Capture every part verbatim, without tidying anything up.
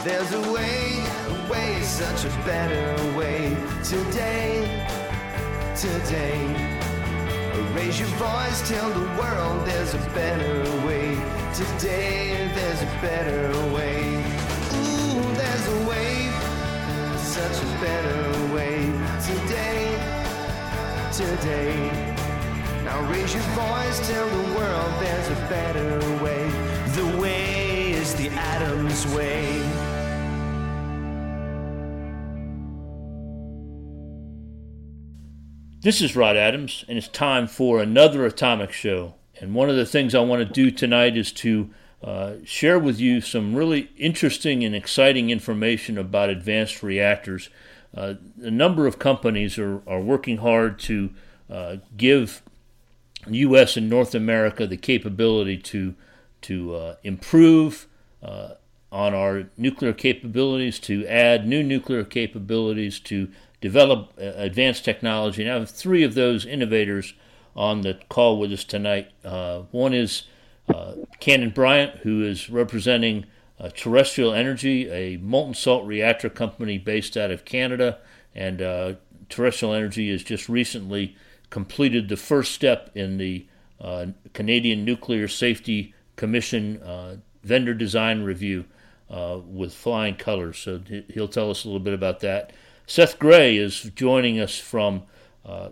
There's a way, a way, such a better way. Today, today. Raise your voice, tell the world there's a better way. Today, there's a better way. Ooh, there's a way, such a better way. Today, today. Now raise your voice, tell the world there's a better way. The way is the Adams way. This is Rod Adams, and it's time for another Atomic Show. And one of the things I want to do tonight is to uh, share with you some really interesting and exciting information about advanced reactors. Uh, a number of companies are, are working hard to uh, give U S and North America the capability to to uh, improve uh, on our nuclear capabilities, to add new nuclear capabilities, to develop uh, advanced technology. And I have three of those innovators on the call with us tonight. Uh, one is uh, Cannon Bryant, who is representing uh, Terrestrial Energy, a molten salt reactor company based out of Canada. And uh, Terrestrial Energy has just recently completed the first step in the uh, Canadian Nuclear Safety Commission uh, vendor design review uh, with flying colors. So he'll tell us a little bit about that. Seth Gray is joining us from uh,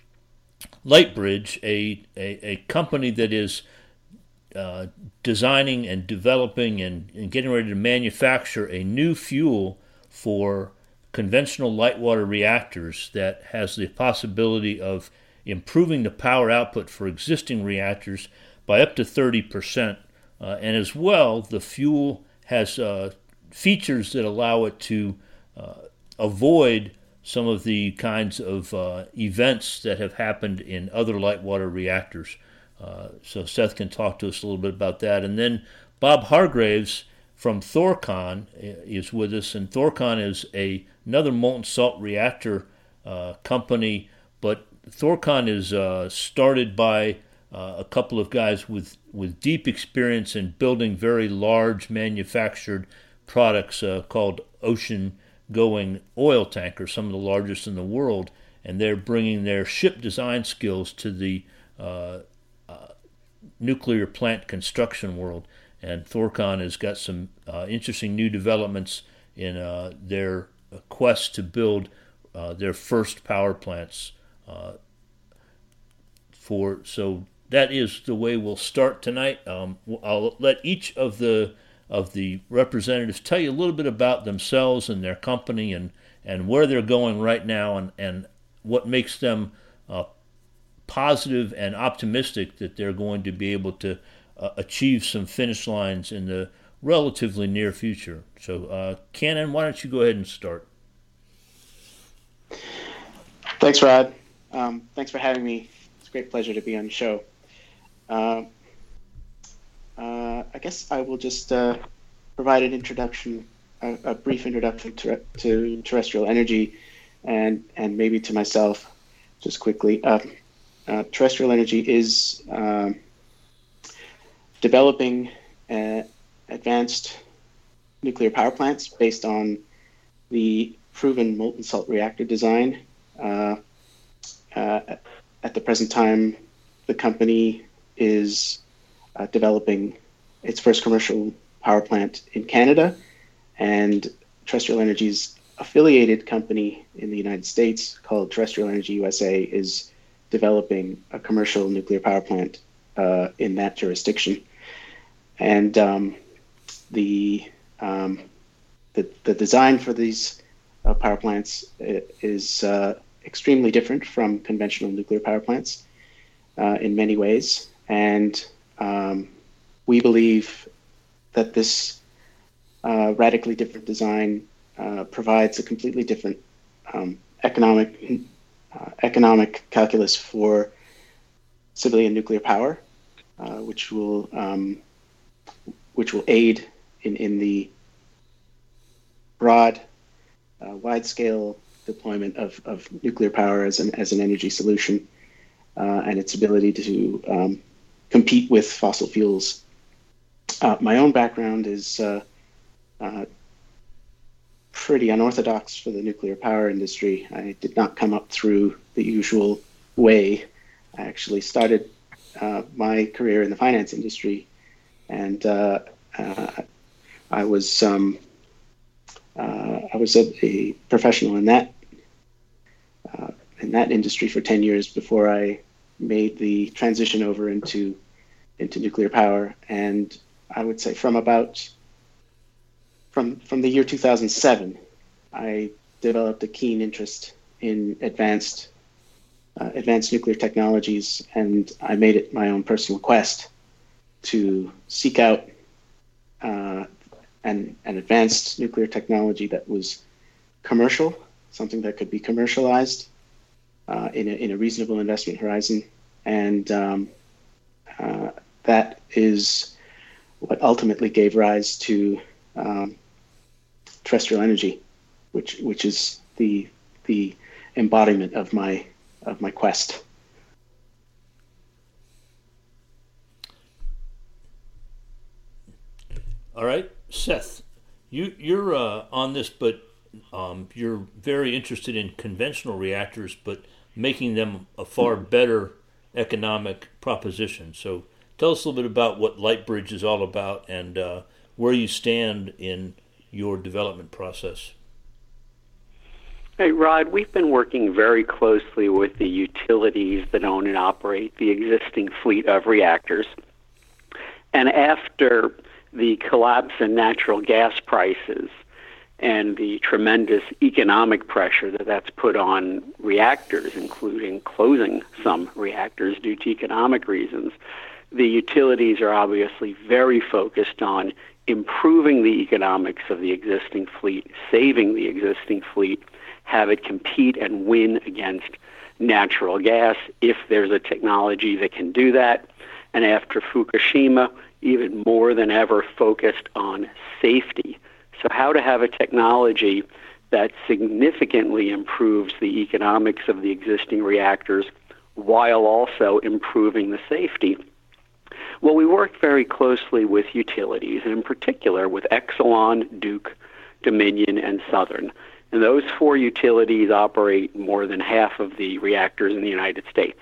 Lightbridge, a, a, a company that is uh, designing and developing and, and getting ready to manufacture a new fuel for conventional light water reactors that has the possibility of improving the power output for existing reactors by up to thirty percent. Uh, and as well, the fuel has uh, features that allow it to uh, avoid some of the kinds of uh, events that have happened in other light water reactors. Uh, so Seth can talk to us a little bit about that. And then Bob Hargraves from Thorcon is with us, and Thorcon is a, another molten salt reactor uh, company, but Thorcon is uh, started by uh, a couple of guys with, with deep experience in building very large manufactured products uh, called ocean-going oil tankers, some of the largest in the world, and they're bringing their ship design skills to the uh, uh, nuclear plant construction world. And Thorcon has got some uh, interesting new developments in uh, their quest to build uh, their first power plants. Uh, for so that is the way we'll start tonight. Um, I'll let each of the of the representatives tell you a little bit about themselves and their company and, and where they're going right now and, and what makes them uh, positive and optimistic that they're going to be able to uh, achieve some finish lines in the relatively near future. So, uh, Cannon, why don't you go ahead and start? Thanks, Rod. Um, thanks for having me. It's a great pleasure to be on the show. Uh, uh, I guess I will just uh, provide an introduction, a, a brief introduction to, to Terrestrial Energy, and and maybe to myself, just quickly. Uh, uh, Terrestrial Energy is um, developing uh, advanced nuclear power plants based on the proven molten salt reactor design. Uh, uh, at the present time, the company is uh, developing its first commercial power plant in Canada, and Terrestrial Energy's affiliated company in the United States called Terrestrial Energy U S A is developing a commercial nuclear power plant uh, in that jurisdiction. And um, the, um, the the design for these uh, power plants is uh, extremely different from conventional nuclear power plants uh, in many ways. And um, we believe that this uh, radically different design uh, provides a completely different um, economic uh, economic calculus for civilian nuclear power, uh, which will um, which will aid in, in the broad, uh, wide-scale deployment of, of nuclear power as an as an energy solution, uh, and its ability to um, compete with fossil fuels. Uh, my own background is uh, uh, pretty unorthodox for the nuclear power industry. I did not come up through the usual way. I actually started uh, my career in the finance industry, and uh, uh, I was um, uh, I was a, a professional in that uh, in that industry for ten years before I made the transition over into into nuclear power. And I would say from about from from the year two thousand seven, I developed a keen interest in advanced uh, advanced nuclear technologies, and I made it my own personal quest to seek out uh, an an advanced nuclear technology that was commercial, something that could be commercialized uh, in a in a reasonable investment horizon, and um, uh, that is what ultimately gave rise to um, terrestrial energy, which which is the the embodiment of my of my quest. All right, Seth, you you're uh, on this, but um, you're very interested in conventional reactors, but making them a far better economic proposition. So tell us a little bit about what Lightbridge is all about and uh, where you stand in your development process. Hey, Rod, we've been working very closely with the utilities that own and operate the existing fleet of reactors. And after the collapse in natural gas prices and the tremendous economic pressure that that's put on reactors, including closing some reactors due to economic reasons, the utilities are obviously very focused on improving the economics of the existing fleet, saving the existing fleet, have it compete and win against natural gas if there's a technology that can do that. And after Fukushima, even more than ever focused on safety. So how to have a technology that significantly improves the economics of the existing reactors while also improving the safety. Well, we worked very closely with utilities, and in particular with Exelon, Duke, Dominion, and Southern. And those four utilities operate more than half of the reactors in the United States.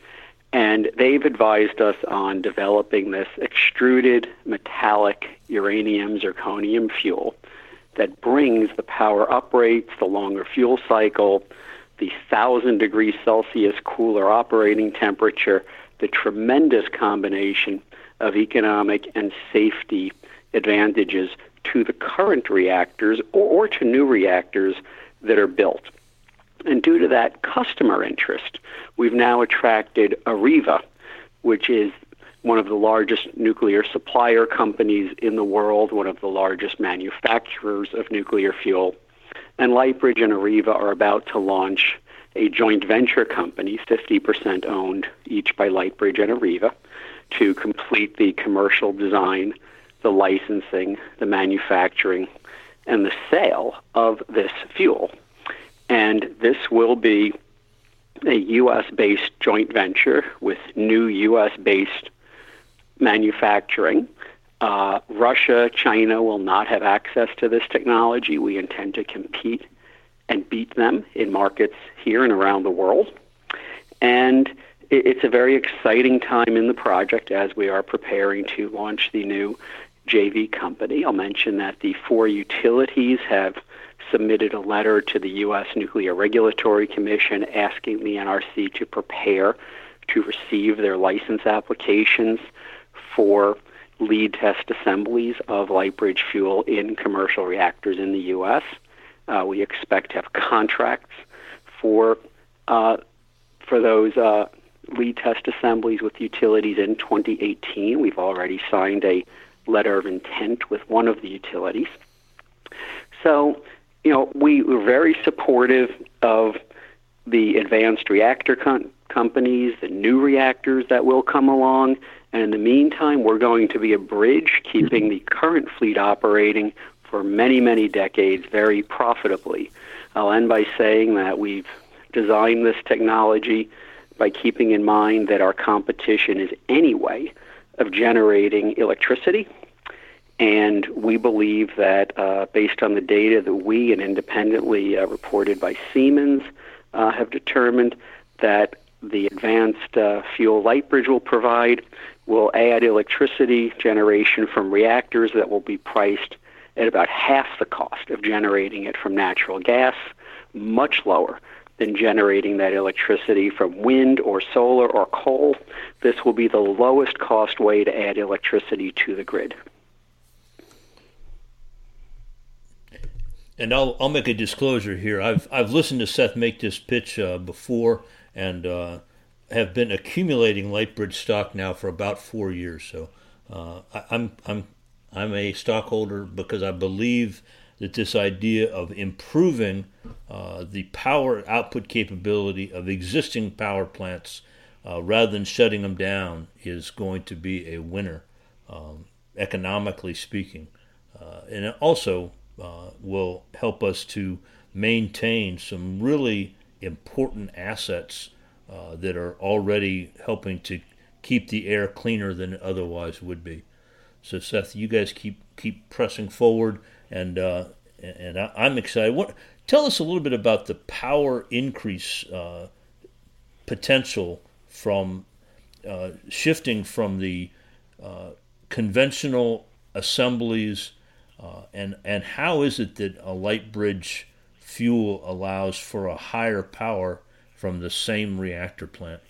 And they've advised us on developing this extruded metallic uranium zirconium fuel that brings the power up rates, the longer fuel cycle, the one thousand degrees Celsius cooler operating temperature, the tremendous combination of economic and safety advantages to the current reactors or, or to new reactors that are built. And due to that customer interest, we've now attracted Areva, which is one of the largest nuclear supplier companies in the world, one of the largest manufacturers of nuclear fuel. And Lightbridge and Areva are about to launch a joint venture company, fifty percent owned each by Lightbridge and Areva, to complete the commercial design, the licensing, the manufacturing, and the sale of this fuel. And this will be a U S-based joint venture with new U S-based manufacturing. Uh, Russia, China will not have access to this technology. We intend to compete and beat them in markets here and around the world. And it, it's a very exciting time in the project as we are preparing to launch the new J V company. I'll mention that the four utilities have submitted a letter to the U S Nuclear Regulatory Commission asking the N R C to prepare to receive their license applications for lead test assemblies of Lightbridge fuel in commercial reactors in the U S. Uh, we expect to have contracts for uh, for those uh, lead test assemblies with utilities in twenty eighteen. We've already signed a letter of intent with one of the utilities. So, you know, we were very supportive of the advanced reactor com- companies, the new reactors that will come along. And in the meantime, we're going to be a bridge keeping the current fleet operating for many, many decades very profitably. I'll end by saying that we've designed this technology by keeping in mind that our competition is any way of generating electricity And we believe that uh, based on the data that we and independently uh, reported by Siemens uh, have determined that the advanced uh, fuel Lightbridge will provide will add electricity generation from reactors that will be priced at about half the cost of generating it from natural gas, much lower than generating that electricity from wind or solar or coal. This will be the lowest cost way to add electricity to the grid. And I'll I'll make a disclosure here. I've I've listened to Seth make this pitch uh, before, and uh, have been accumulating Lightbridge stock now for about four years. So uh, I, I'm I'm I'm a stockholder because I believe that this idea of improving uh, the power output capability of existing power plants uh, rather than shutting them down is going to be a winner, um, economically speaking. Uh, and it also uh, will help us to maintain some really important assets uh, that are already helping to keep the air cleaner than it otherwise would be. So, Seth, you guys keep keep pressing forward, and uh, and I, I'm excited. What? Tell us a little bit about the power increase uh, potential from uh, shifting from the uh, conventional assemblies, uh, and and how is it that a Lightbridge fuel allows for a higher power from the same reactor plant?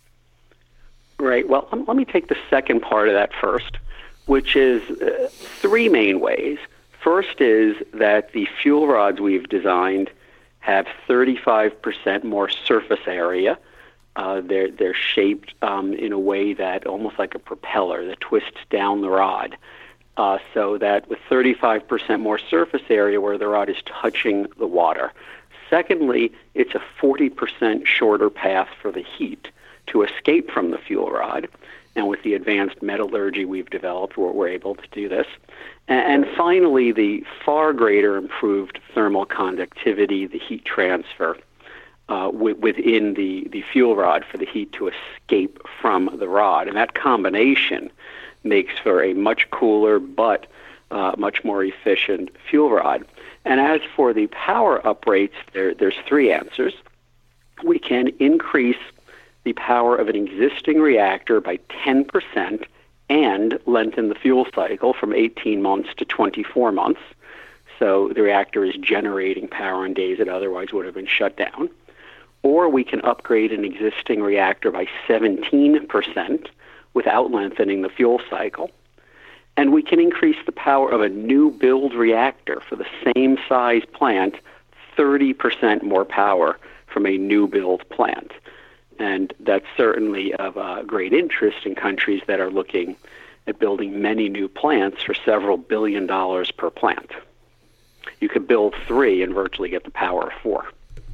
Right. Well, um, let me take the second part of that first, which is uh, three main ways. First is that the fuel rods we've designed have thirty-five percent more surface area. Uh, they're they're shaped um, in a way that almost like a propeller that twists down the rod, uh, so that with thirty-five percent more surface area where the rod is touching the water. Secondly, it's a forty percent shorter path for the heat to escape from the fuel rod. And with the advanced metallurgy we've developed, we're, we're able to do this. And, and finally, the far greater improved thermal conductivity, the heat transfer uh, w- within the, the fuel rod for the heat to escape from the rod. And that combination makes for a much cooler but uh, much more efficient fuel rod. And as for the power up rates, there, there's three answers. We can increase the power of an existing reactor by ten percent and lengthen the fuel cycle from eighteen months to twenty-four months. So the reactor is generating power in days that otherwise would have been shut down. Or we can upgrade an existing reactor by seventeen percent without lengthening the fuel cycle. And we can increase the power of a new build reactor for the same size plant, thirty percent more power from a new build plant. And that's certainly of uh, great interest in countries that are looking at building many new plants for several billion dollars per plant. You could build three and virtually get the power of four.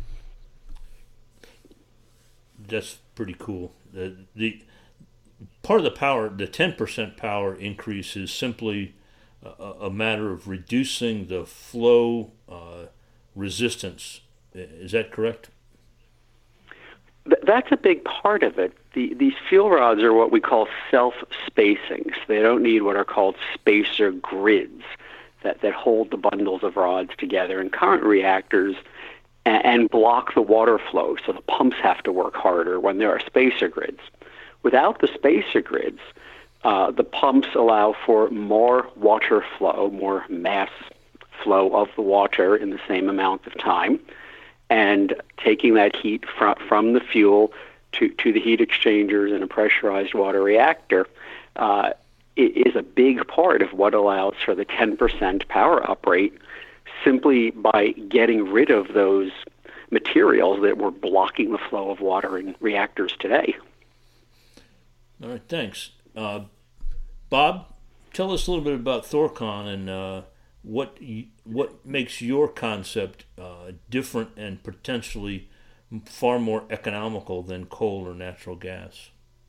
That's pretty cool. The, the part of the power, the ten percent power increase is simply a, a matter of reducing the flow uh, resistance. Is that correct? That's a big part of it. The, these fuel rods are what we call self-spacings. They don't need what are called spacer grids that, that hold the bundles of rods together in current reactors and, and block the water flow, so the pumps have to work harder when there are spacer grids. Without the spacer grids, uh, the pumps allow for more water flow, more mass flow of the water in the same amount of time, and taking that heat from from the fuel to, to the heat exchangers in a pressurized water reactor uh, is a big part of what allows for the ten percent power up rate, simply by getting rid of those materials that were blocking the flow of water in reactors today. All right, thanks. Uh, Bob, tell us a little bit about Thorcon and uh, what what makes your concept uh, different and potentially far more economical than coal or natural gas.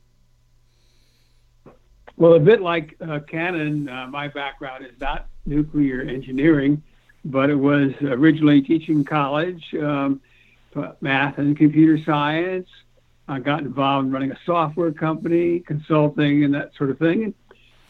Well, a bit like uh, Cannon, uh, my background is not nuclear engineering, but it was originally teaching college, um, math and computer science. I got involved in running a software company, consulting, and that sort of thing.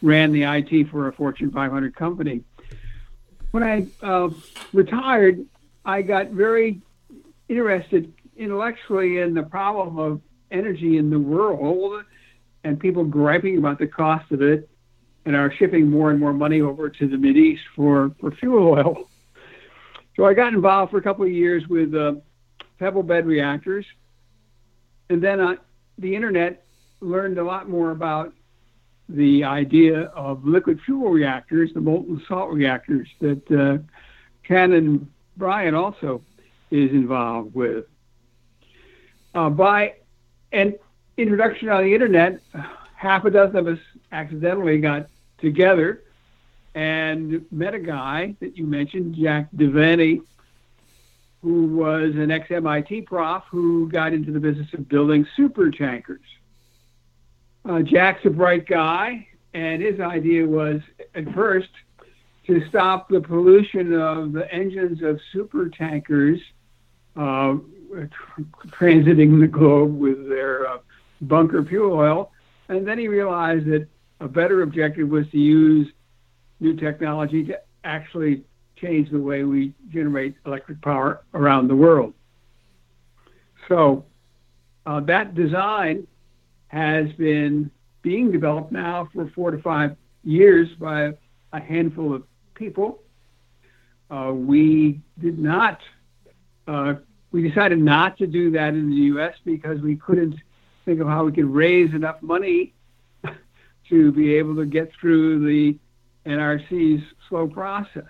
ran the I T for a Fortune five hundred company. When I uh, retired, I got very interested intellectually in the problem of energy in the world and people griping about the cost of it and are shipping more and more money over to the Mideast for, for fuel oil. So I got involved for a couple of years with uh, pebble bed reactors. And then uh, the internet learned a lot more about the idea of liquid fuel reactors, the molten salt reactors that uh, Ken Brian also is involved with. Uh, by an introduction on the internet, half a dozen of us accidentally got together and met a guy that you mentioned, Jack Devaney, who was an ex-M I T prof who got into the business of building super tankers. Uh, Jack's a bright guy, and his idea was, at first, to stop the pollution of the engines of super tankers uh, transiting the globe with their uh, bunker fuel oil. And then he realized that a better objective was to use new technology to actually change the way we generate electric power around the world. So uh, that design has been being developed now for four to five years by a handful of people. Uh, we did not, uh, we decided not to do that in the U S because we couldn't think of how we could raise enough money to be able to get through the N R C's slow process.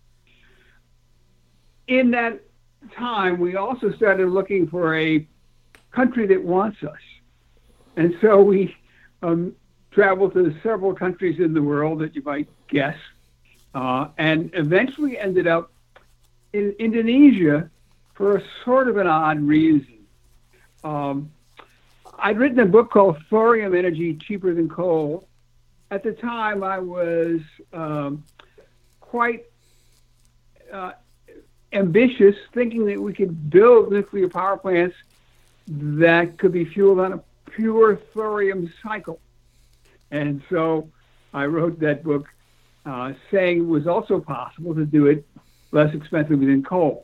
In that time, we also started looking for a country that wants us. And so we um, traveled to several countries in the world that you might guess, uh, and eventually ended up in Indonesia for a sort of an odd reason. Um, I'd written a book called Thorium Energy Cheaper Than Coal. At the time, I was um, quite uh, ambitious, thinking that we could build nuclear power plants that could be fueled on a pure thorium cycle. And so I wrote that book uh, saying it was also possible to do it less expensively than coal.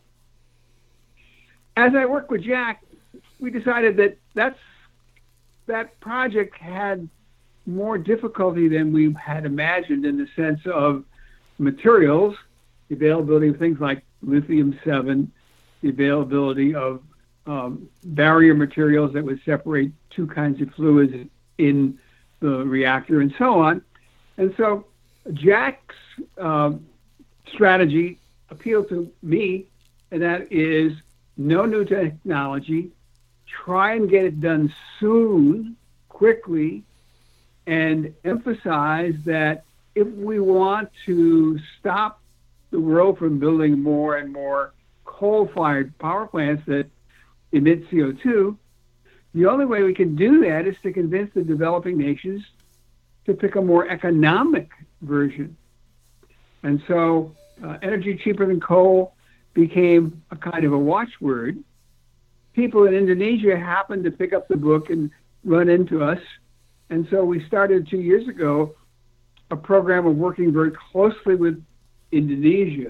As I worked with Jack, we decided that that's, that project had more difficulty than we had imagined in the sense of materials, the availability of things like lithium seven, the availability of um, barrier materials that would separate two kinds of fluids in the reactor and so on. And so Jack's um, strategy appealed to me, and that is no new technology, try and get it done soon, quickly, and emphasize that if we want to stop the world from building more and more coal-fired power plants that emit C O two, the only way we can do that is to convince the developing nations to pick a more economic version. And so uh, energy cheaper than coal became a kind of a watchword. People in Indonesia happened to pick up the book and run into us. And so we started two years ago a program of working very closely with Indonesia.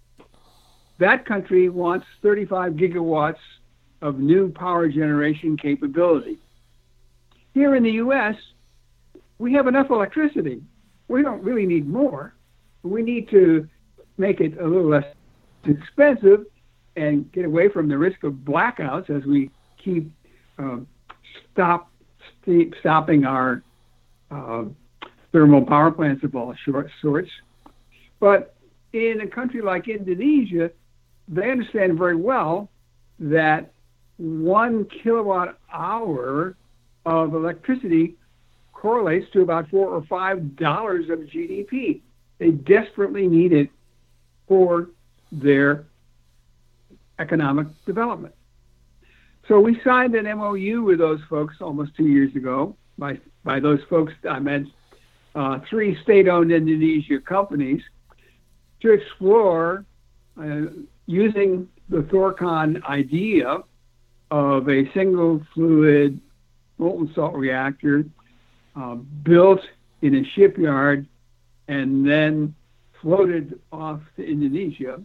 That country wants thirty-five gigawatts of new power generation capability. Here in the U S, we have enough electricity. We don't really need more. We need to make it a little less expensive and get away from the risk of blackouts as we keep um, stop st- stopping our uh, thermal power plants of all short sorts. But in a country like Indonesia, they understand very well that one kilowatt hour of electricity correlates to about four or five dollars of G D P. They desperately need it for their economic development. So we signed an M O U with those folks almost two years ago. By by those folks, I meant uh, three state-owned Indonesia companies to explore uh, using the Thorcon idea of a single fluid molten salt reactor uh, built in a shipyard and then floated off to Indonesia.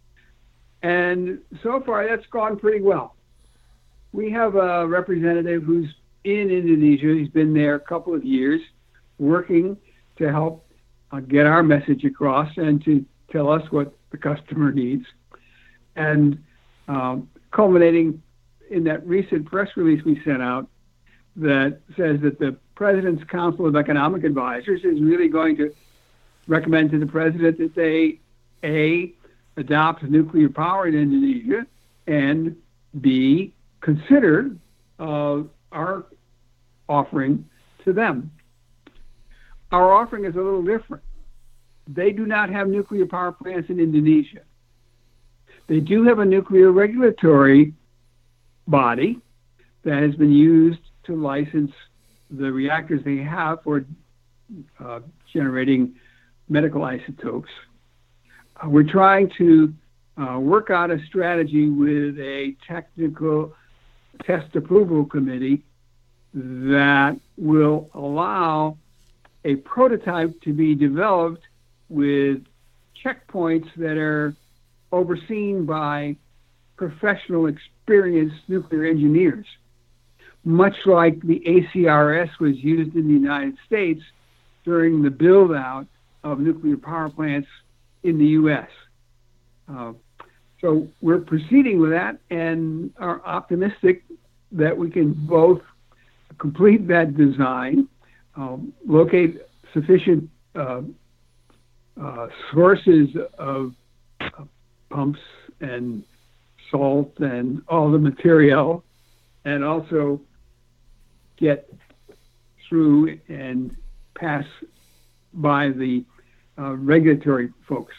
And so far, that's gone pretty well. We have a representative who's in Indonesia. He's been there a couple of years working to help uh, get our message across and to tell us what the customer needs. And um, culminating in that recent press release we sent out that says that the President's Council of Economic Advisors is really going to recommend to the President that they, A, adopt nuclear power in Indonesia, and B, consider uh, our offering to them. Our offering is a little different. They do not have nuclear power plants in Indonesia. They do have a nuclear regulatory body that has been used to license the reactors they have for uh, generating medical isotopes. Uh, we're trying to uh, work out a strategy with a technical test approval committee that will allow a prototype to be developed with checkpoints that are overseen by professional, experienced nuclear engineers, much like the A C R S was used in the United States during the build-out of nuclear power plants in the U S. Uh, so we're proceeding with that and are optimistic that we can both complete that design, um, locate sufficient uh, uh, sources of uh, pumps and salt and all the material, and also get through and pass by the uh, regulatory folks.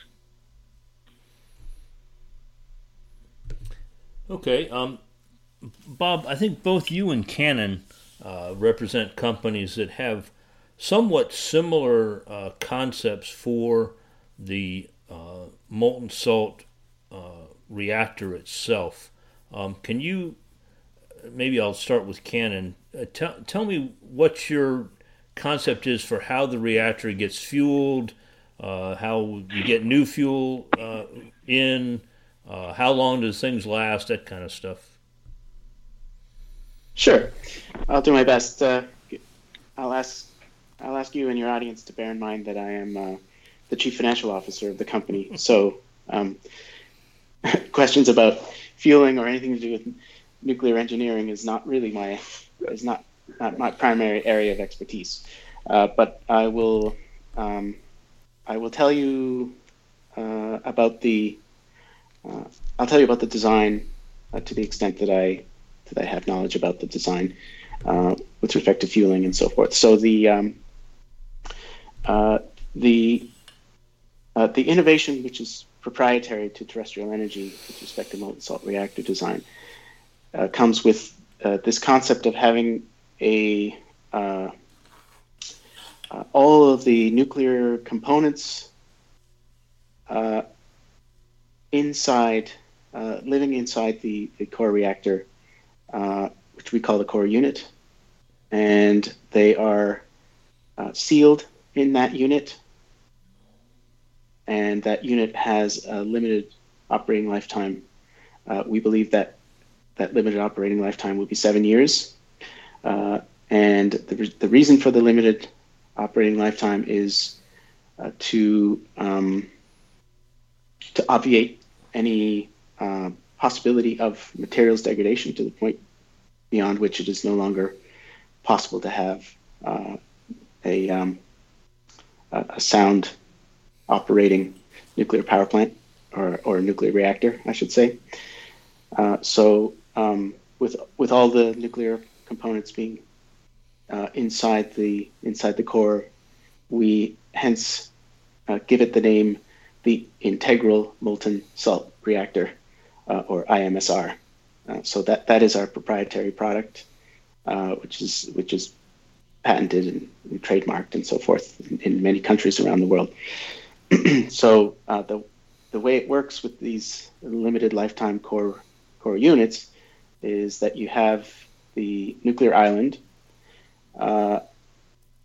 Okay. Um, Bob, I think both you and Canon uh, represent companies that have somewhat similar uh, concepts for the uh, molten salt uh, reactor itself. Um, can you, maybe I'll start with Canon, uh, tell, tell me what your concept is for how the reactor gets fueled, uh, how you get new fuel uh, in, uh, how long does things last, that kind of stuff. Sure, I'll do my best. Uh, I'll ask I'll ask you and your audience to bear in mind that I am uh, the chief financial officer of the company. So um, questions about fueling or anything to do with nuclear engineering is not really my is not not my primary area of expertise. Uh, but I will um, I will tell you uh, about the uh, I'll tell you about the design uh, to the extent that I that I have knowledge about the design uh, with respect to fueling and so forth. So the um, uh, the uh, the innovation, which is proprietary to terrestrial energy with respect to molten salt reactor design, uh, comes with uh, this concept of having a uh, uh, all of the nuclear components uh, inside, uh, living inside the, the core reactor, uh, which we call the core unit, and they are uh, sealed in that unit, and that unit has a limited operating lifetime. Uh, we believe that that limited operating lifetime will be seven years. Uh, and the, re- the reason for the limited operating lifetime is uh, to um, to obviate any uh, possibility of materials degradation to the point beyond which it is no longer possible to have uh, a, um, a sound operating nuclear power plant or, or nuclear reactor, I should say. Uh, so um, with with all the nuclear components being uh, inside the inside the core, we hence uh, give it the name the Integral Molten Salt Reactor, uh, or I M S R. Uh, so that that is our proprietary product, uh, which is which is patented and, and trademarked and so forth in, in many countries around the world. So uh, the the way it works with these limited lifetime core core units is that you have the nuclear island, uh,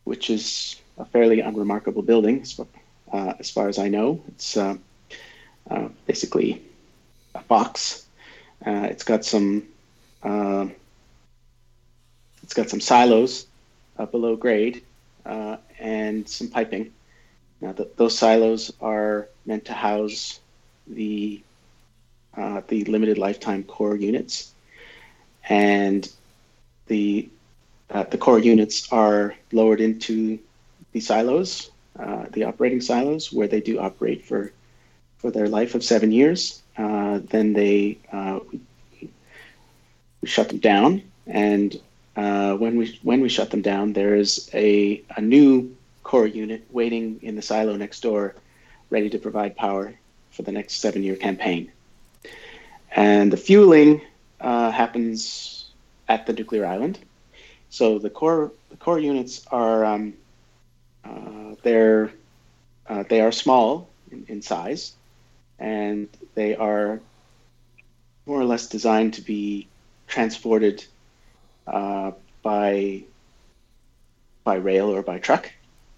which is a fairly unremarkable building, as far, uh, as, far as I know. It's uh, uh, basically a box. Uh, it's got some uh, it's got some silos uh, below grade uh, and some piping. Now, th- those silos are meant to house the uh, the limited lifetime core units, and the uh, the core units are lowered into the silos, uh, the operating silos, where they do operate for for their life of seven years. Uh, then they uh, we, we shut them down, and uh, when we when we shut them down, there is a a new core unit waiting in the silo next door, ready to provide power for the next seven-year campaign. And the fueling uh, happens at the nuclear island. So the core the core units are um, uh, they're uh, they are small in, in size, and they are more or less designed to be transported uh, by by rail or by truck.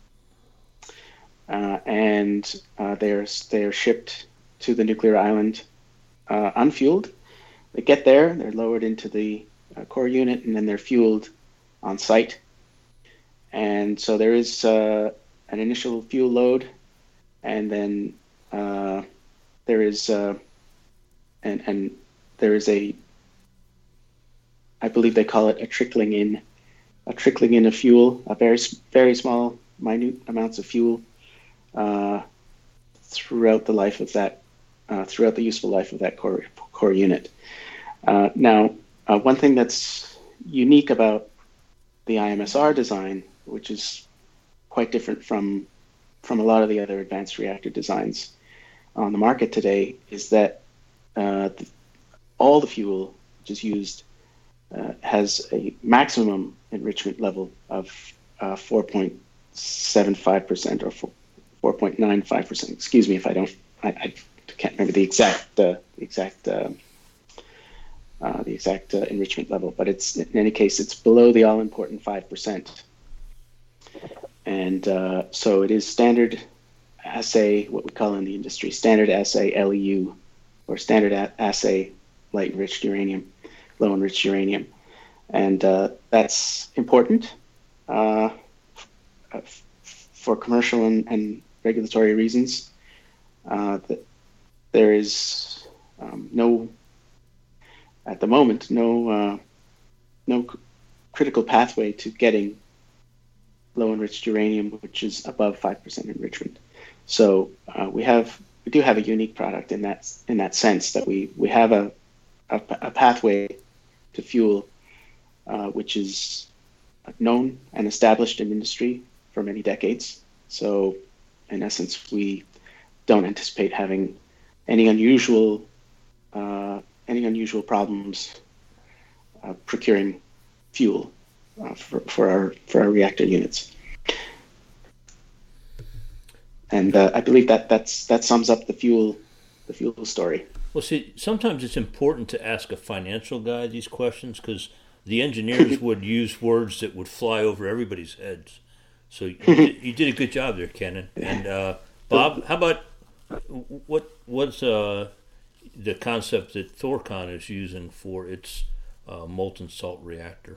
Uh, and uh, they're they're shipped to the nuclear island uh, unfueled. They get there, they're lowered into the uh, core unit, and then they're fueled on site. And so there is uh, an initial fuel load, and then uh, there is uh, and and there is a, I believe they call it a trickling in, a trickling in of fuel, a very very small, minute amounts of fuel. Uh, throughout the life of that, uh, throughout the useful life of that core core unit. Uh, now, uh, one thing that's unique about the I M S R design, which is quite different from from a lot of the other advanced reactor designs on the market today, is that uh, the, all the fuel which is used uh, has a maximum enrichment level of uh, four point seven five percent or four point nine five percent. Excuse me if I don't, I, I can't remember the exact, uh, the exact, uh, uh, the exact uh, enrichment level. But it's in any case, it's below the all-important five percent. And uh, so it is standard assay, what we call in the industry standard assay L E U, or standard a- assay light enriched uranium, low enriched uranium, and uh, that's important uh, f- for commercial and, and regulatory reasons. Uh, that there is um, no, at the moment, no uh, no c- critical pathway to getting low enriched uranium, which is above five percent enrichment. So uh, we have we do have a unique product in that in that sense that we we have a a, a pathway to fuel uh, which is known and established in industry for many decades. So in essence, we don't anticipate having any unusual uh, any unusual problems uh, procuring fuel uh, for, for our for our reactor units. And uh, I believe that that's that sums up the fuel the fuel story. Well, see, sometimes it's important to ask a financial guy these questions, because the engineers would use words that would fly over everybody's heads. So you did, you did a good job there, Kenan. And uh, Bob, how about what what's uh, the concept that Thorcon is using for its uh, molten salt reactor?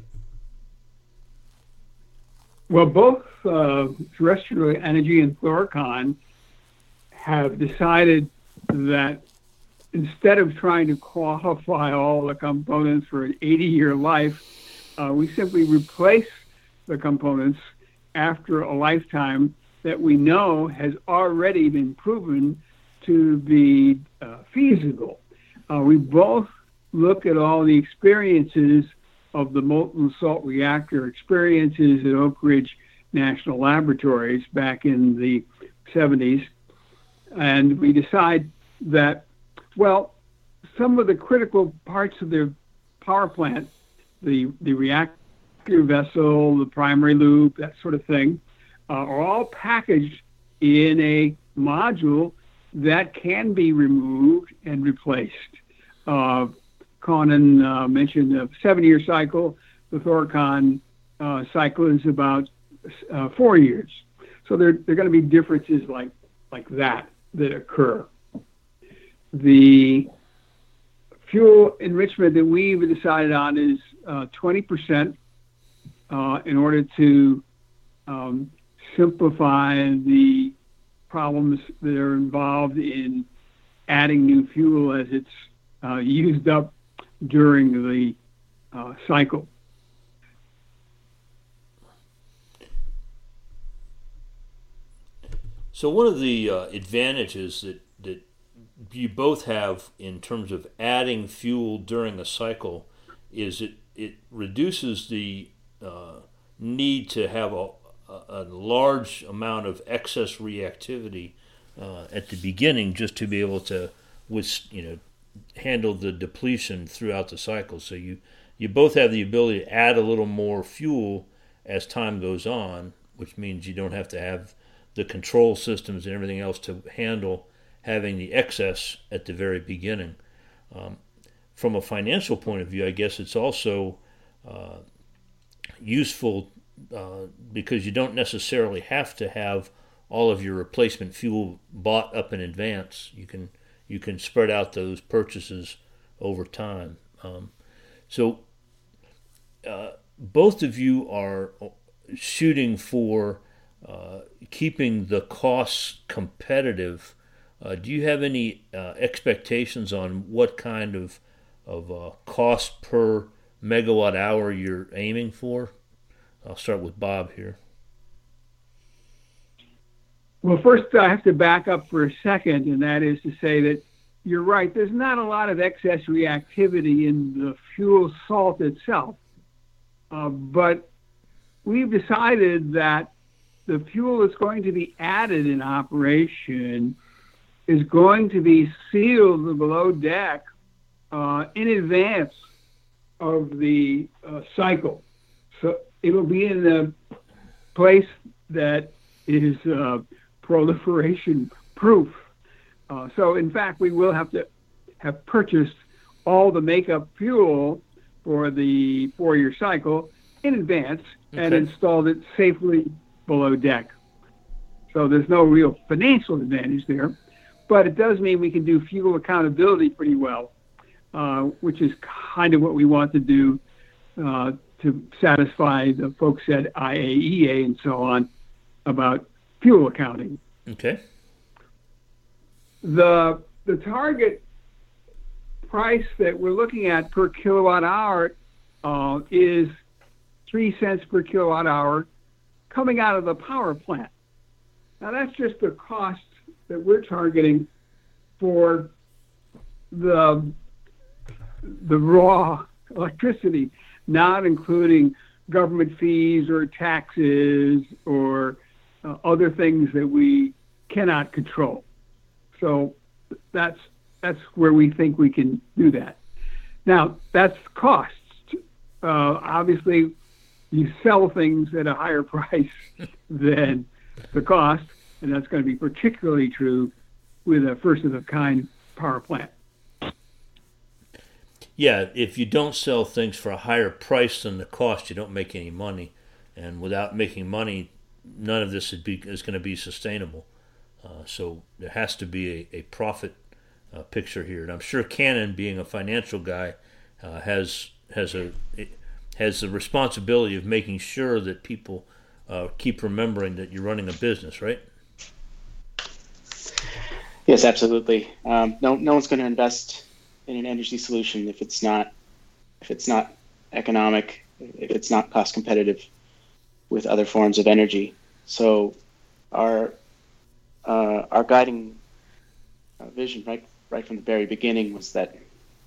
Well, both uh, Terrestrial Energy and Thorcon have decided that instead of trying to qualify all the components for an eighty-year life, uh, we simply replace the components after a lifetime that we know has already been proven to be uh, feasible. Uh, we both look at all the experiences of the molten salt reactor experiences at Oak Ridge National Laboratories back in the seventies, and we decide that, well, some of the critical parts of the power plant, the, the reactor vessel, the primary loop, that sort of thing, uh, are all packaged in a module that can be removed and replaced. Uh, Conan uh, mentioned a seven-year cycle. The Thorcon uh, cycle is about uh, four years. So there, there are going to be differences like like that that occur. The fuel enrichment that we've decided on is uh, twenty percent uh, in order to um, simplify the problems that are involved in adding new fuel as it's uh, used up during the uh, cycle. So one of the uh, advantages that, that you both have in terms of adding fuel during a cycle is it, it reduces the uh, need to have a, a large amount of excess reactivity uh, at the beginning just to be able to with, you know, handle the depletion throughout the cycle. So you, you both have the ability to add a little more fuel as time goes on, which means you don't have to have the control systems and everything else to handle having the excess at the very beginning. Um, from a financial point of view, I guess it's also uh, useful uh, because you don't necessarily have to have all of your replacement fuel bought up in advance. You can you can spread out those purchases over time. Um, so uh, both of you are shooting for Uh, keeping the costs competitive. Uh, do you have any uh, expectations on what kind of of uh, cost per megawatt hour you're aiming for? I'll start with Bob here. Well, first I have to back up for a second, and that is to say that you're right. There's not a lot of excess reactivity in the fuel salt itself, uh, but we've decided that the fuel that's going to be added in operation is going to be sealed below deck uh, in advance of the uh, cycle. So it'll be in a place that is uh, proliferation proof. Uh, so in fact, we will have to have purchased all the makeup fuel for the four-year cycle in advance okay. and installed it safely below deck. So there's no real financial advantage there, but it does mean we can do fuel accountability pretty well, uh, which is kind of what we want to do uh, to satisfy the folks at I A E A and so on about fuel accounting. Okay. The the target price that we're looking at per kilowatt hour uh, is three cents per kilowatt hour coming out of the power plant. Now that's just the cost that we're targeting for the the raw electricity, not including government fees or taxes or uh, other things that we cannot control. So that's that's where we think we can do that. Now that's costs. Uh, obviously, you sell things at a higher price than the cost, and that's going to be particularly true with a first-of-a-kind power plant. Yeah, if you don't sell things for a higher price than the cost, you don't make any money, and without making money, none of this is, be, is going to be sustainable. Uh, so there has to be a, a profit uh, picture here, and I'm sure Cannon, being a financial guy, uh, has has a it, has the responsibility of making sure that people uh, keep remembering that you're running a business, right? Yes, absolutely. Um, no, no one's going to invest in an energy solution if it's not, if it's not economic, if it's not cost competitive with other forms of energy. So, our uh, our guiding uh, vision, right, right from the very beginning, was that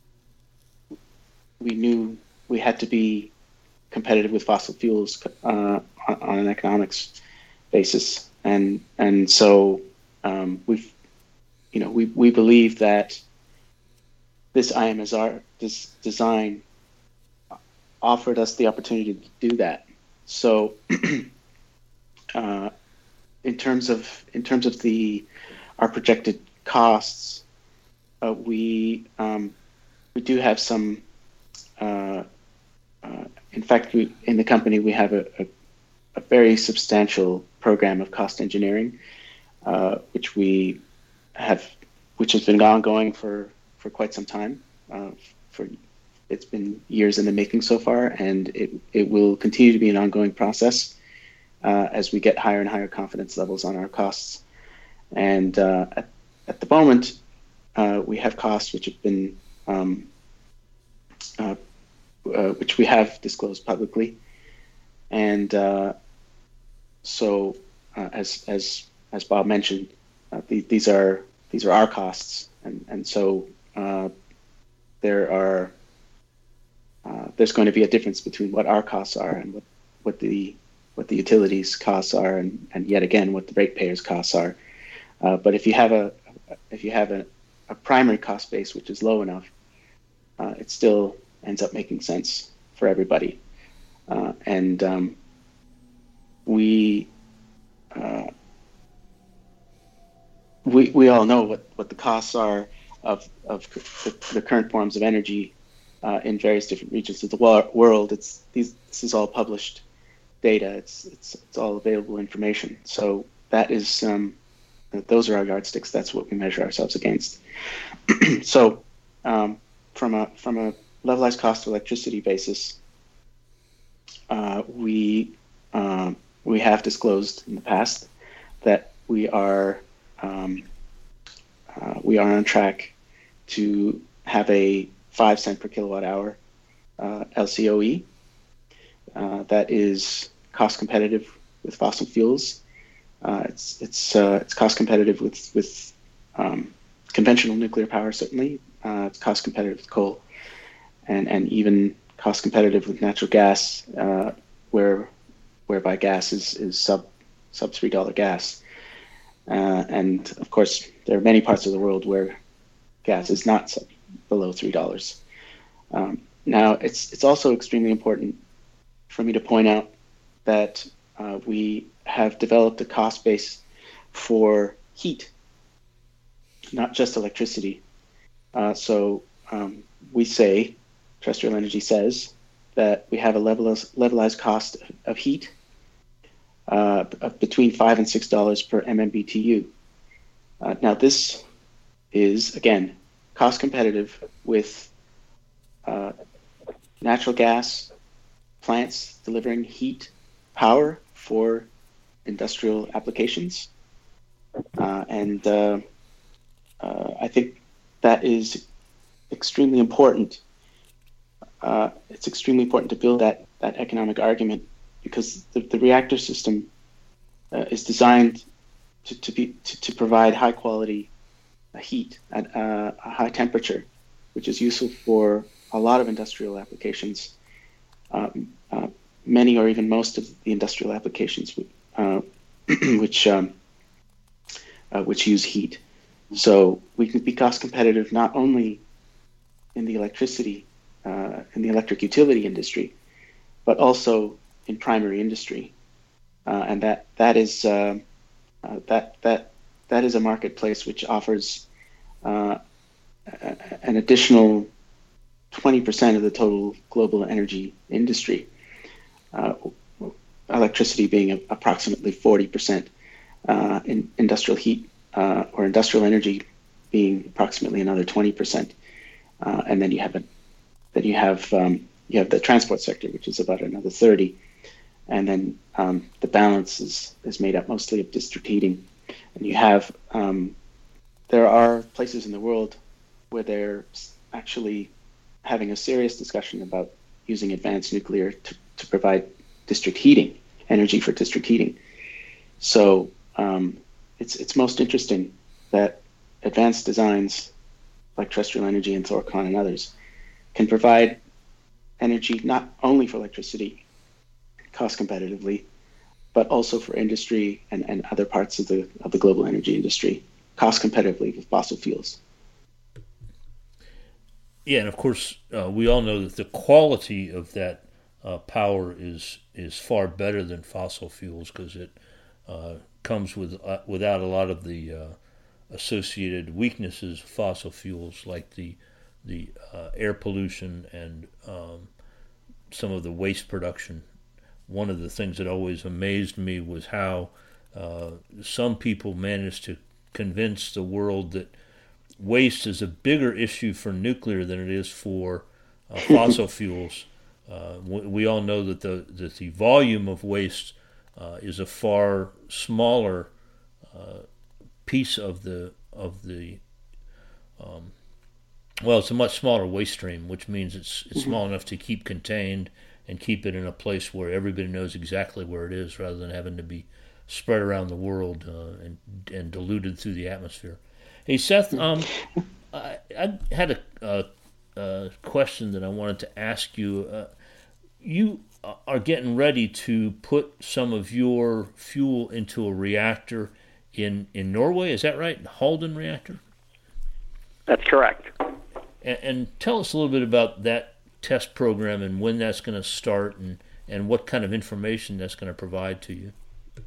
we knew we had to be competitive with fossil fuels uh, on, on an economics basis, and and so um, we've, you know, we we believe that this I M S R this design offered us the opportunity to do that. So, uh, in terms of in terms of the our projected costs, uh, we um, we do have some. Uh, uh, in fact, we in the company we have a, a, a very substantial program of cost engineering, uh, which we have, which has been ongoing for, for quite some time. Uh, for it's been years in the making so far, and it it will continue to be an ongoing process uh, as we get higher and higher confidence levels on our costs. And uh, at, at the moment, uh, we have costs which have been um, uh, uh, which we have disclosed publicly, and uh, so uh, as as as Bob mentioned, uh, the, these are these are our costs, and and so uh, there are uh, there's going to be a difference between what our costs are and what what the what the utilities costs are, and, and yet again what the ratepayers costs are. Uh, but if you have a if you have a, a primary cost base which is low enough, uh, it still ends up making sense for everybody. Uh, and um, we uh, we we all know what, what the costs are of of the, the current forms of energy uh, in various different regions of the wo- world. It's these this is all published data. It's it's it's all available information. So that is um, those are our yardsticks. That's what we measure ourselves against. So um, from a from a levelized cost of electricity basis, uh, we um, we have disclosed in the past that we are um, uh, we are on track to have a five cent per kilowatt hour uh, L C O E uh, that is cost competitive with fossil fuels. Uh, it's it's uh, it's cost competitive with with um, conventional nuclear power, certainly. Uh, it's cost competitive with coal, and and even cost competitive with natural gas, uh, where whereby gas is, is sub sub three dollar gas. Uh, and of course, there are many parts of the world where gas is not sub, below three dollars. Um, now, it's it's also extremely important for me to point out that uh, we have developed a cost base for heat, not just electricity. Uh, so um, we say, Terrestrial Energy says, that we have a levelized, levelized cost of heat uh, of between five and six dollars per M M B T U. Uh, now this is again cost competitive with uh, natural gas plants delivering heat power for industrial applications, uh, and uh, uh, I think that is extremely important. Uh, it's extremely important to build that that economic argument, because the, the reactor system uh, is designed to, to be to, to provide high quality uh, heat at uh, a high temperature, which is useful for a lot of industrial applications. Um, uh, many or even most of the industrial applications uh, which um, uh, which use heat. So we can be cost competitive not only in the electricity, uh, in the electric utility industry, but also in primary industry, uh, and that that is uh, uh, that that that is a marketplace which offers uh, an additional twenty percent of the total global energy industry. Uh, electricity being a, approximately forty percent, uh, in industrial heat uh, or industrial energy being approximately another twenty percent, uh, and then you have a, then you have um, you have the transport sector, which is about another thirty, and then um, the balance is is made up mostly of district heating, and you have um, there are places in the world where they're actually having a serious discussion about using advanced nuclear to, to provide district heating, energy for district heating. So um, it's it's most interesting that advanced designs like Terrestrial Energy and Thorcon and others can provide energy not only for electricity cost competitively, but also for industry and, and other parts of the of the global energy industry cost competitively with fossil fuels. Yeah, and of course, uh, we all know that the quality of that uh, power is is far better than fossil fuels, because it uh, comes with uh, without a lot of the uh, associated weaknesses of fossil fuels, like the the uh, air pollution and um, some of the waste production one of the things that always amazed me was how uh, some people managed to convince the world that waste is a bigger issue for nuclear than it is for uh, fossil fuels. Uh, we, we all know that the that the volume of waste uh, is a far smaller uh, piece of the of the um, well, it's a much smaller waste stream, which means it's it's mm-hmm. small enough to keep contained and keep it in a place where everybody knows exactly where it is, rather than having to be spread around the world uh, and and diluted through the atmosphere. Hey, Seth, um, I, I had a, a, a question that I wanted to ask you. Uh, you are getting ready to put some of your fuel into a reactor in, in Norway, is that right? Halden reactor? That's correct. And, and tell us a little bit about that test program and when that's going to start and, and what kind of information that's going to provide to you.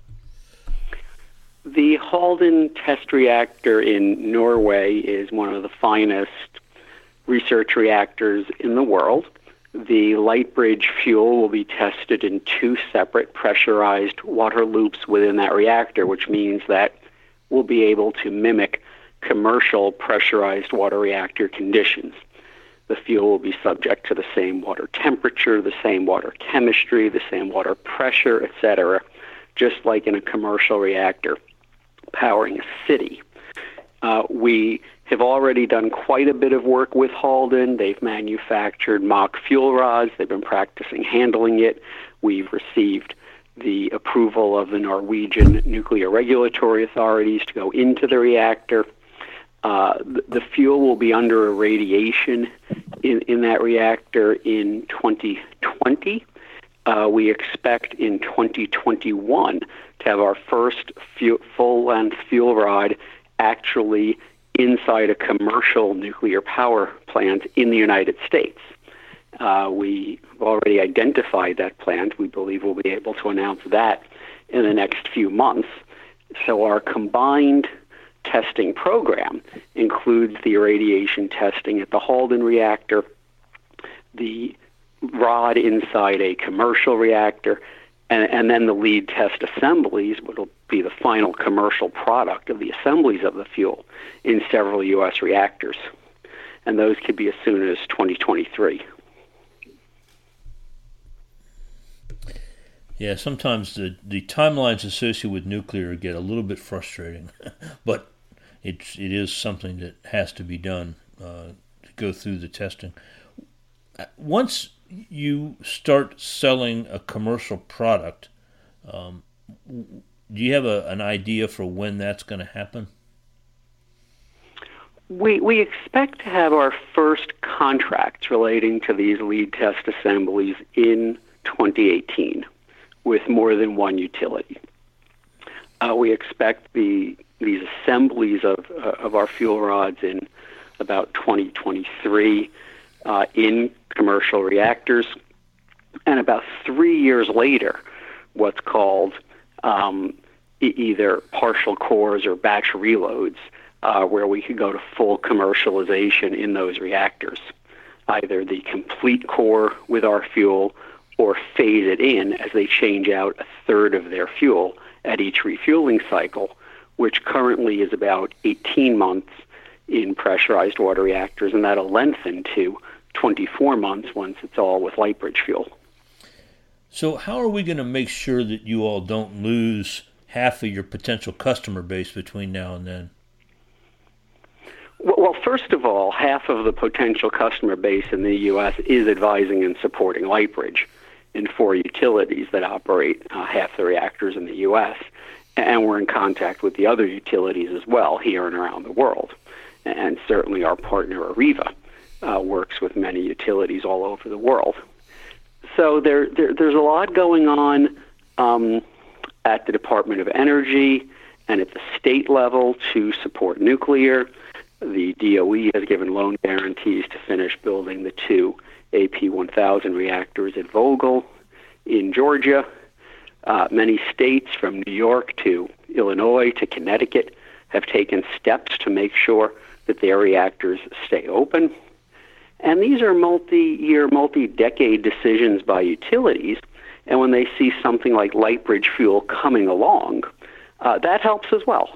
The Halden test reactor in Norway is one of the finest research reactors in the world. The Lightbridge fuel will be tested in two separate pressurized water loops within that reactor, which means that we'll be able to mimic commercial pressurized water reactor conditions. The fuel will be subject to the same water temperature, the same water chemistry, the same water pressure, et cetera, just like in a commercial reactor powering a city. Uh, we have already done quite a bit of work with Halden. They've manufactured mock fuel rods. They've been practicing handling it. We've received the approval of the Norwegian nuclear regulatory authorities to go into the reactor. Uh, the, the fuel will be under irradiation in, in that reactor in twenty twenty. Uh, we expect in twenty twenty-one to have our first fu- full-length fuel rod actually inside a commercial nuclear power plant in the United States. Uh, we've already identified that plant. We believe we'll be able to announce that in the next few months. So our combined testing program includes the irradiation testing at the Halden reactor, the rod inside a commercial reactor, and, and then the lead test assemblies, which will be the final commercial product of the assemblies of the fuel in several U S reactors. And those could be as soon as twenty twenty-three. Yeah, sometimes the, the timelines associated with nuclear get a little bit frustrating, but it's, it is something that has to be done uh, to go through the testing. Once you start selling a commercial product, um, do you have a, an idea for when that's going to happen? We we expect to have our first contracts relating to these lead test assemblies in twenty eighteen with more than one utility. Uh, we expect the these assemblies of uh, of our fuel rods in about twenty twenty-three uh, in commercial reactors, and about three years later, what's called um, e- either partial cores or batch reloads, uh, where we could go to full commercialization in those reactors, either the complete core with our fuel or phase it in as they change out a third of their fuel at each refueling cycle, which currently is about eighteen months in pressurized water reactors, and that'll lengthen to twenty-four months once it's all with Lightbridge fuel. So how are we going to make sure that you all don't lose half of your potential customer base between now and then? Well, first of all, half of the potential customer base in the U S is advising and supporting Lightbridge in four utilities that operate uh, half the reactors in the U S, and we're in contact with the other utilities as well here and around the world. And certainly our partner, Areva, uh, works with many utilities all over the world. So there, there there's a lot going on um, at the Department of Energy and at the state level to support nuclear. The D O E has given loan guarantees to finish building the two A P one thousand reactors at Vogtle in Georgia. Uh, many states from New York to Illinois to Connecticut have taken steps to make sure that their reactors stay open. And these are multi-year, multi-decade decisions by utilities, And when they see something like Lightbridge Fuel coming along, uh, that helps as well.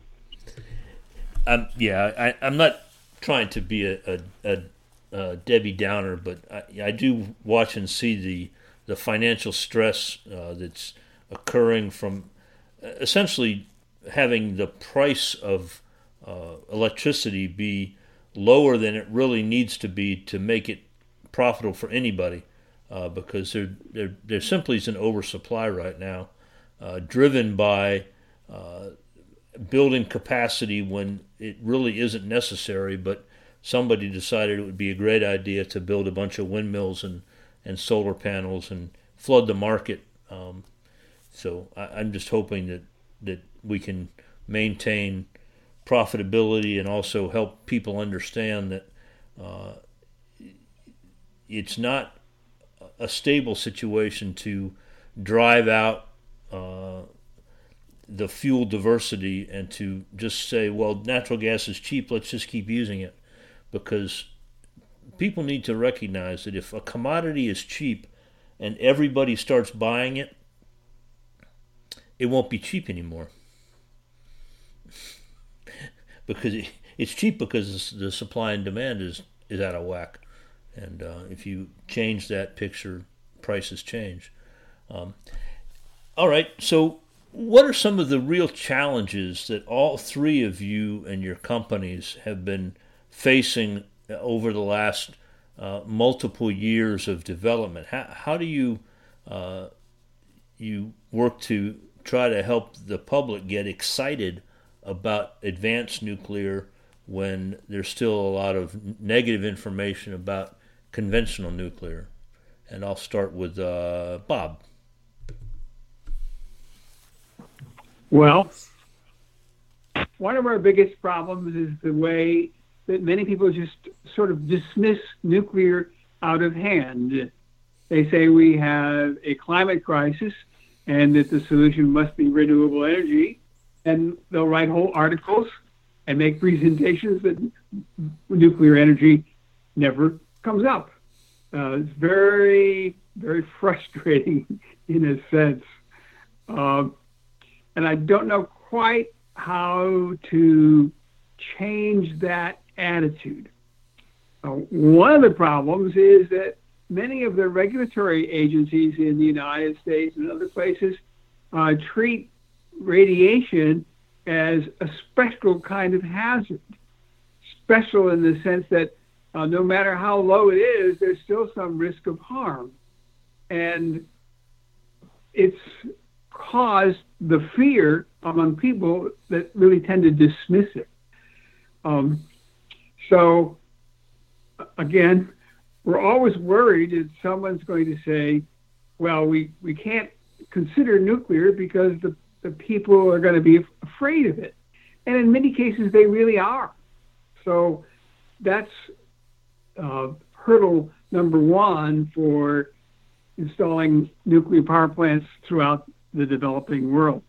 Um, yeah, I, I'm not trying to be a, a, a, a Debbie Downer, but I, I do watch and see the the financial stress uh, that's occurring from essentially having the price of uh, electricity be lower than it really needs to be to make it profitable for anybody, uh, because there, there there simply is an oversupply right now, uh, driven by uh, building capacity when it really isn't necessary, but somebody decided it would be a great idea to build a bunch of windmills and, and solar panels and flood the market. Um, so I, I'm just hoping that, that we can maintain profitability and also help people understand that uh, it's not a stable situation to drive out uh, the fuel diversity and to just say, well, natural gas is cheap, let's just keep using it. Because people need to recognize that if a commodity is cheap and everybody starts buying it, it won't be cheap anymore. Because it, it's cheap because the supply and demand is, is out of whack. And uh, if you change that picture, prices change. Um, all right, so what are some of the real challenges that all three of you and your companies have been facing over the last uh, multiple years of development? How, how do you uh, you work to try to help the public get excited about advanced nuclear when there's still a lot of negative information about conventional nuclear? And I'll start with uh, Bob. Well, one of our biggest problems is the way that many people just sort of dismiss nuclear out of hand. They say we have a climate crisis and that the solution must be renewable energy, and they'll write whole articles and make presentations that nuclear energy never comes up. Uh, it's very, very frustrating in a sense. Uh, and I don't know quite how to change that attitude. Uh, one of the problems is that many of the regulatory agencies in the United States and other places uh, treat radiation as a special kind of hazard. Special in the sense that uh, no matter how low it is, there's still some risk of harm. And it's caused the fear among people that really tend to dismiss it. Um, so, again, we're always worried that someone's going to say, well, we, we can't consider nuclear because the, the people are going to be afraid of it. And in many cases, they really are. So that's uh, hurdle number one for installing nuclear power plants throughout the developing world.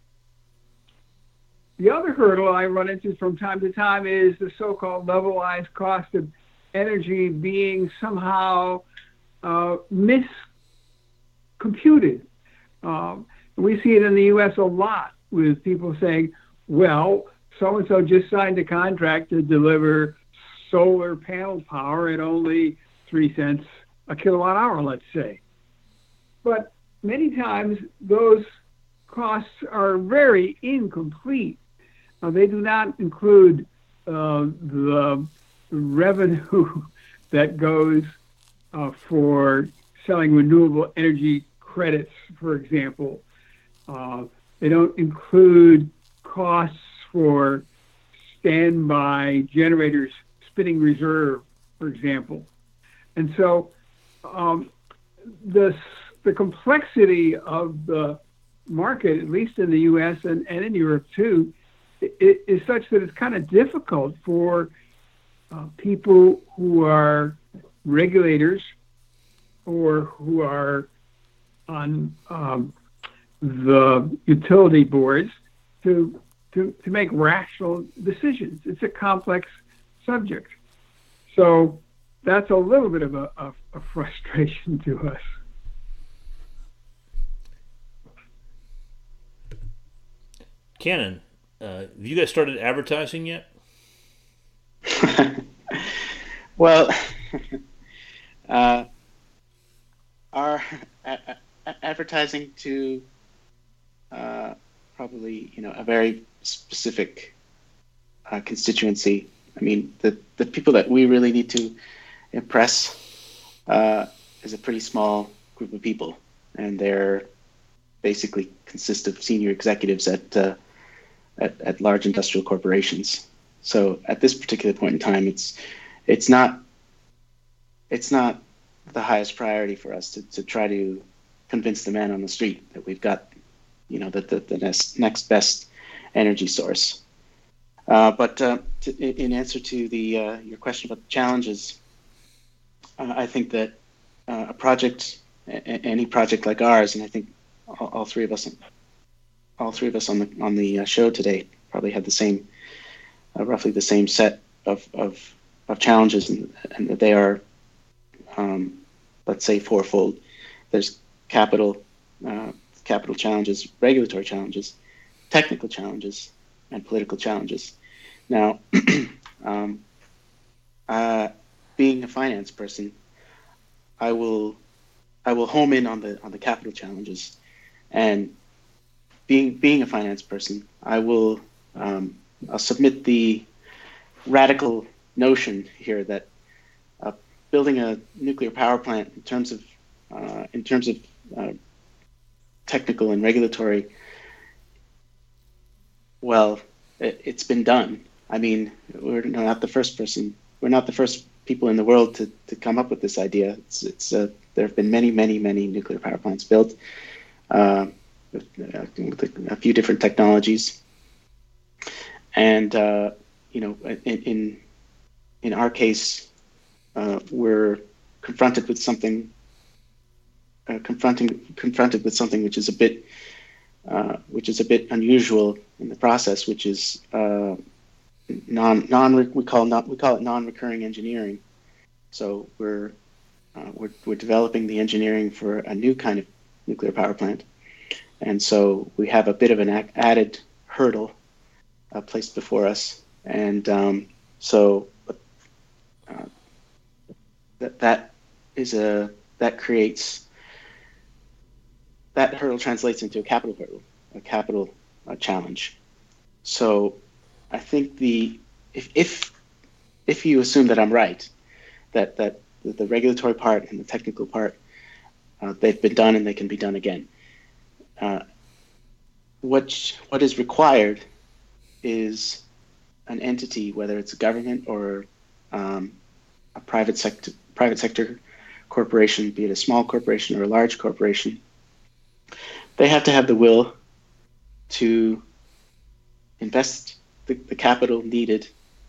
The other hurdle I run into from time to time is the so-called levelized cost of energy being somehow uh, miscomputed. Um, we see it in the U S a lot with people saying, well, so-and-so just signed a contract to deliver solar panel power at only three cents a kilowatt hour, let's say. But many times those costs are very incomplete. Uh, they do not include uh, the revenue that goes uh, for selling renewable energy credits, for example. Uh, they don't include costs for standby generators, spinning reserve, for example. And so um, the, the complexity of the market, at least in the U S and, and in Europe too, it is such that it's kind of difficult for uh, people who are regulators or who are on um, the utility boards to, to to make rational decisions. It's a complex subject. So that's a little bit of a, a, a frustration to us. Cannon, uh, have you guys started advertising yet? Well, uh, our a- a- advertising to uh, probably you know a very specific uh, constituency. I mean, the the people that we really need to impress uh, is a pretty small group of people, and they're basically consist of senior executives at, uh, at at large industrial corporations. So at this particular point in time, it's it's not it's not the highest priority for us to, to try to convince the man on the street that we've got, you know, the the, the next next best energy source. Uh, but uh, to, in answer to the uh, your question about the challenges, uh, I think that uh, a project, a- any project like ours, and I think all, all three of us, all three of us on the on the uh, show today probably had the same, uh, roughly the same set of of, of challenges, and, and that they are, um, let's say, fourfold. There's capital, uh, capital challenges, regulatory challenges, technical challenges, and political challenges. Now, um, uh, being a finance person, I will I will home in on the on the capital challenges, and being being a finance person, I will um, I'll submit the radical notion here that uh, building a nuclear power plant in terms of uh, in terms of uh, technical and regulatory, well, it, it's been done. I mean, we're not the first person. We're not the first people in the world to, to come up with this idea. It's, it's uh, there have been many, many, many nuclear power plants built uh, with, uh, with a few different technologies. And uh, you know, in in, in our case, uh, we're confronted with something, uh, confronting confronted with something which is a bit, uh, which is a bit unusual in the process, which is uh, non non we call not we call it non-recurring engineering. So we're uh, we're we're developing the engineering for a new kind of nuclear power plant, and so we have a bit of an added hurdle uh, placed before us, and um, so uh, that that is a that creates that hurdle translates into a capital hurdle, a capital uh, challenge. So I think the if if if you assume that I'm right, that that the regulatory part and the technical part uh, they've been done and they can be done again. Uh, what what is required is an entity, whether it's a government or um, a private sector private sector corporation, be it a small corporation or a large corporation. They have to have the will to invest the, the capital needed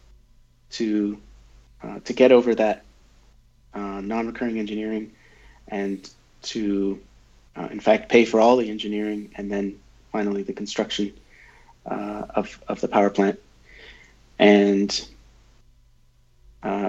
to uh, to get over that uh, non-recurring engineering, and to uh, in fact pay for all the engineering and then finally the construction uh, of of the power plant. And uh,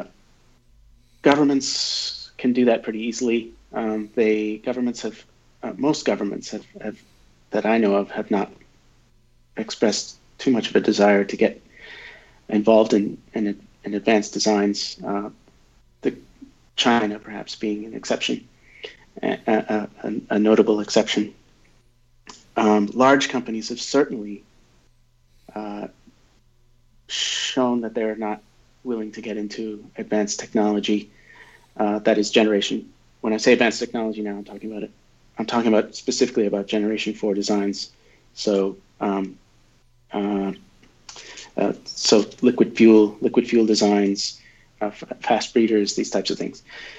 governments can do that pretty easily. Um, they governments have uh, most governments have, have that I know of have not expressed too much of a desire to get involved in in, in advanced designs. Uh, the China perhaps being an exception, a, a, a, a notable exception. Um, large companies have certainly uh, shown that they're not willing to get into advanced technology. Uh, that is generation. When I say advanced technology now, I'm talking about it. I'm talking about specifically about Generation Four designs. So, um, uh, uh, so liquid fuel, liquid fuel designs, uh, f- fast breeders, these types of things.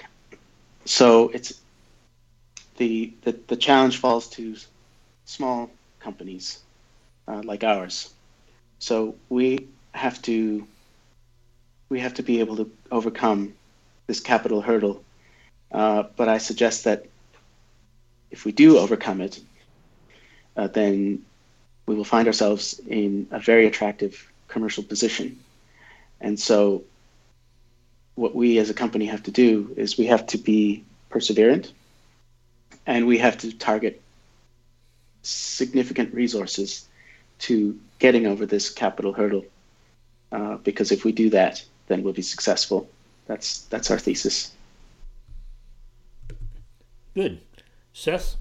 So it's the the, the challenge falls to small companies uh, like ours. So we have to we have to be able to overcome this capital hurdle. Uh, but I suggest that if we do overcome it, uh, then we will find ourselves in a very attractive commercial position. And so what we as a company have to do is we have to be perseverant, and we have to target significant resources to getting over this capital hurdle. Uh, because if we do that, then we'll be successful. That's that's our thesis. Good. Seth?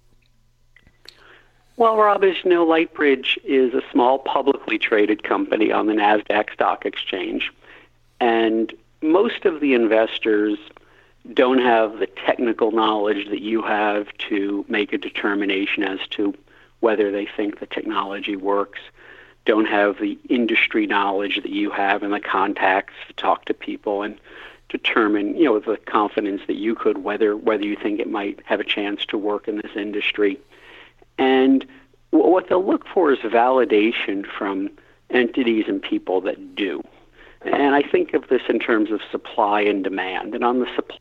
Well, Rob, as you know, Lightbridge is a small publicly traded company on the NASDAQ Stock Exchange. And most of the investors don't have the technical knowledge that you have to make a determination as to whether they think the technology works, don't have the industry knowledge that you have and the contacts to talk to people and determine, you know, with the confidence that you could, whether whether you think it might have a chance to work in this industry. And what they'll look for is validation from entities and people that do. And I think of this in terms of supply and demand. And on the supply,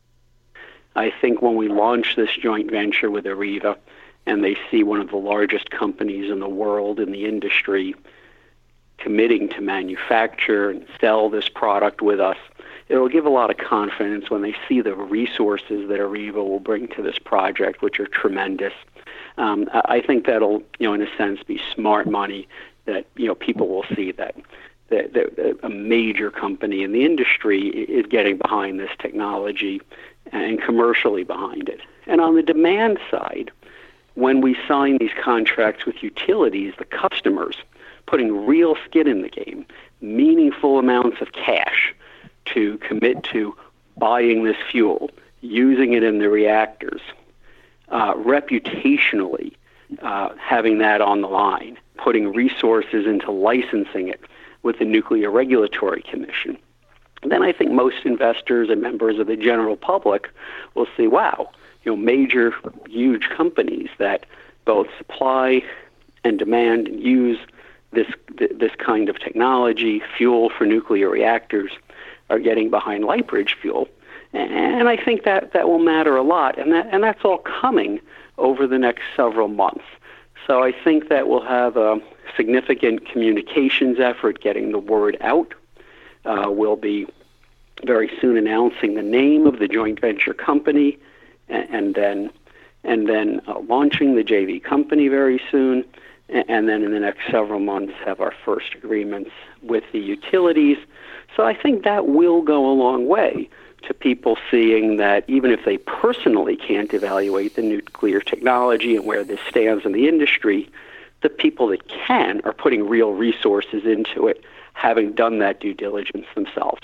I think when we launch this joint venture with Areva and they see one of the largest companies in the world in the industry committing to manufacture and sell this product with us, it will give a lot of confidence when they see the resources that Areva will bring to this project, which are tremendous. Um, I think that'll, you know, in a sense, be smart money that, you know, people will see that, that, that a major company in the industry is getting behind this technology and commercially behind it. And on the demand side, when we sign these contracts with utilities, the customers putting real skin in the game, meaningful amounts of cash to commit to buying this fuel, using it in the reactors, uh, reputationally uh, having that on the line, putting resources into licensing it with the Nuclear Regulatory Commission. Then I think most investors and members of the general public will see, wow, you know, major, huge companies that both supply and demand and use this this kind of technology, fuel for nuclear reactors, are getting behind Lightbridge Fuel. And I think that, that will matter a lot, and that and that's all coming over the next several months. So I think that we'll have a significant communications effort getting the word out. Uh, we'll be very soon announcing the name of the joint venture company, and, and then and then uh, launching the J V company very soon, and, and then in the next several months have our first agreements with the utilities. So I think that will go a long way to people seeing that even if they personally can't evaluate the nuclear technology and where this stands in the industry, the people that can are putting real resources into it, having done that due diligence themselves.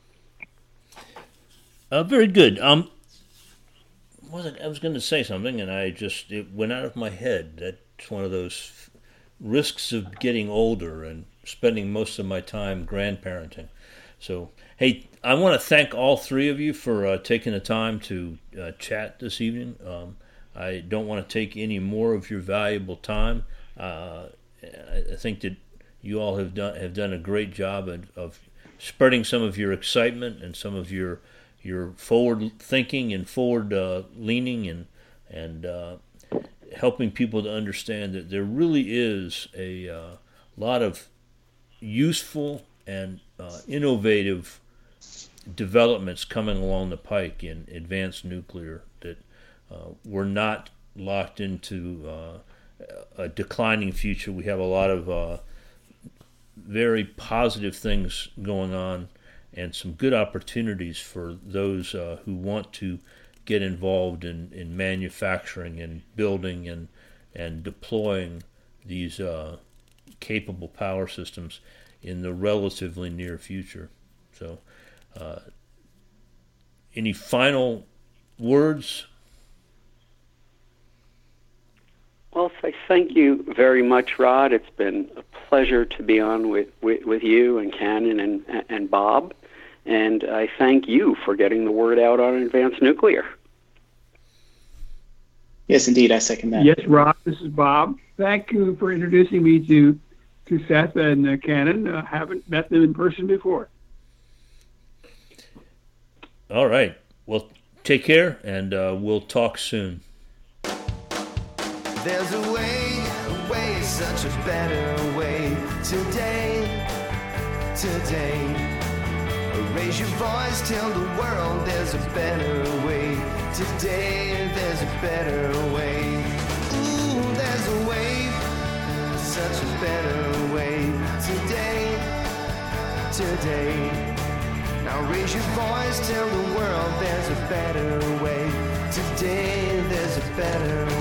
Uh, very good. Um, wasn't I was going to say something, and I just it went out of my head. That's one of those risks of getting older and spending most of my time grandparenting. So, hey, I want to thank all three of you for uh, taking the time to uh, chat this evening. Um, I don't want to take any more of your valuable time. Uh, I think that you all have done have done a great job of, of spreading some of your excitement and some of your your forward thinking and forward uh, leaning and and uh, helping people to understand that there really is a uh, lot of useful and uh, innovative developments coming along the pike in advanced nuclear, that uh, we're not locked into uh, a declining future. We have a lot of uh, very positive things going on and some good opportunities for those uh, who want to get involved in, in manufacturing and building and, and deploying these uh, capable power systems in the relatively near future. So, uh, any final words? Well, I thank you very much, Rod. It's been a pleasure to be on with, with, with you and Cannon and, and Bob. And I thank you for getting the word out on advanced nuclear. Yes, indeed, I second that. Yes, Rod, this is Bob. Thank you for introducing me to to Seth and uh, Cannon. I uh, haven't met them in person before. All right. Well, take care, and uh, we'll talk soon. There's a way, a way, such a better way. Today, today. Raise your voice, tell the world there's a better way. Today, there's a better way. Ooh, there's a way, such such a better way. Today, today. Now raise your voice, tell the world there's a better way. Today, there's a better